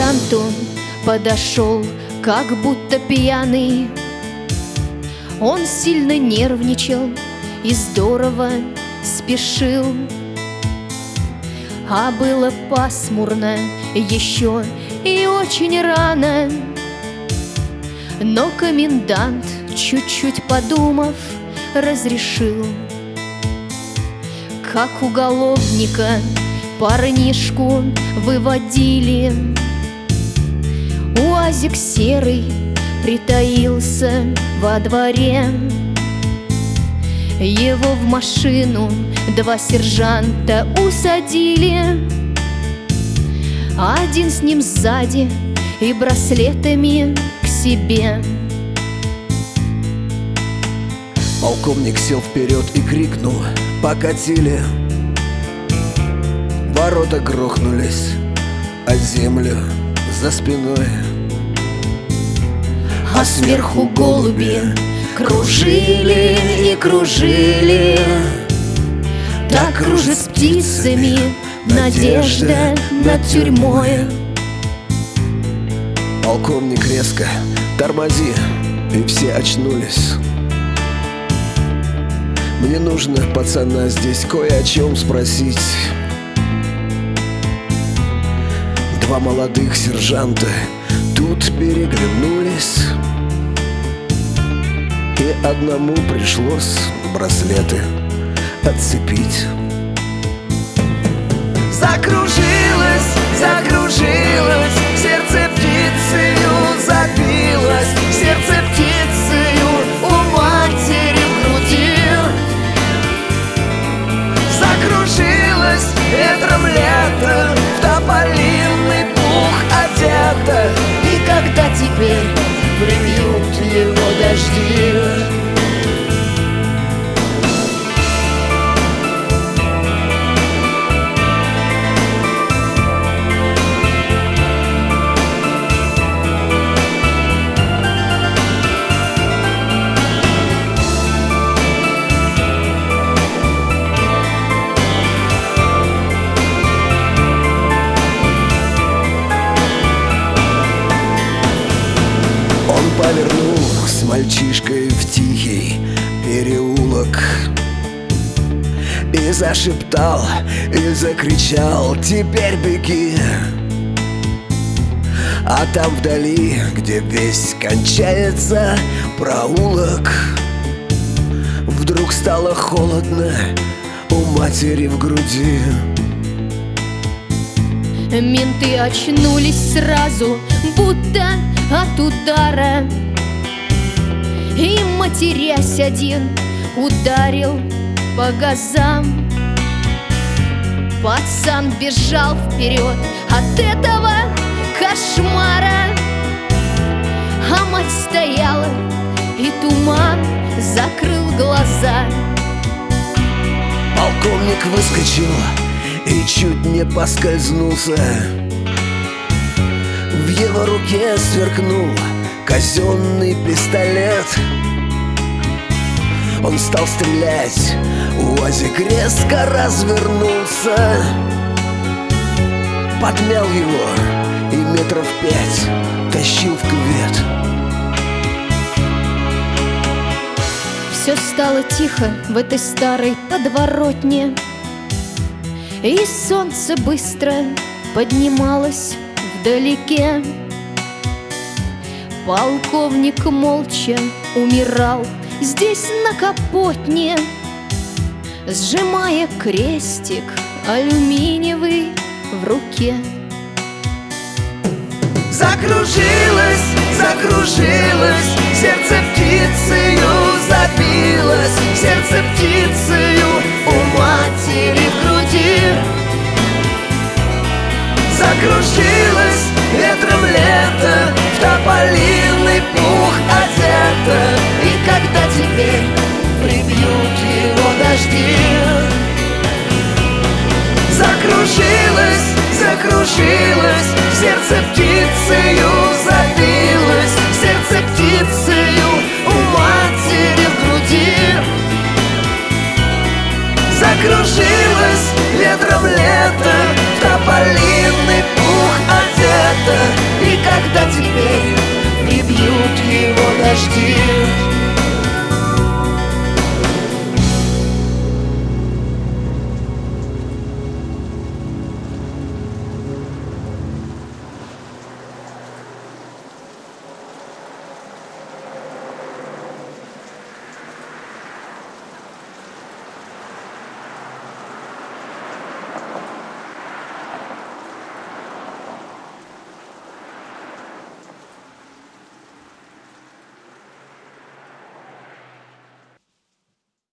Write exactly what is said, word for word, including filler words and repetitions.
коменданту подошел, как будто пьяный. Он сильно нервничал и здорово спешил. А было пасмурно еще и очень рано. Но комендант, чуть-чуть подумав, разрешил. Как уголовника парнишку выводили, УАЗик серый притаился во дворе. Его в машину два сержанта усадили, один с ним сзади и браслетами к себе. Полковник сел вперед и крикнул: «Покатили!» Ворота грохнулись о землю за спиной, а сверху голуби кружили и кружили. Так кружит с птицами надежда над тюрьмой. Полковник резко: «Тормози!» И все очнулись. Мне нужно пацана здесь кое о чем спросить. Два молодых сержанта тут переглянулись, и одному пришлось браслеты отцепить. Закружилось, закружилось, сердце птицею забилось, сердце птицею у матери в груди. Закружилось ветром лето, в тополиный пух одето. И когда теперь прибьют его дожди? Повернул с мальчишкой в тихий переулок и зашептал, и закричал: «Теперь беги!» А там вдали, где весь кончается проулок, вдруг стало холодно у матери в груди. Менты очнулись сразу, будто от удара, и, матерясь, один ударил по газам. Пацан бежал вперед от этого кошмара, а мать стояла, и туман закрыл глаза. Полковник выскочил и чуть не поскользнулся. В его руке сверкнул казенный пистолет. Он стал стрелять, УАЗик резко развернулся, подмял его и метров пять тащил в кювет. Все стало тихо в этой старой подворотне, и солнце быстро поднималось вдалеке. Полковник молча умирал здесь на капотне, сжимая крестик алюминиевый в руке. Закружилось, закружилось, сердце птицею забилось, сердце птицею у матери в груди. Закружилось ветром лето, в тополиный пух одето. И когда теперь прибьют его дожди? Закружилось, закружилось, сердце птицею забилось, сердце птицею у матери в груди. Закружилось ветром лето, в тополиный пух одето. когда теперь прибьют его дожди.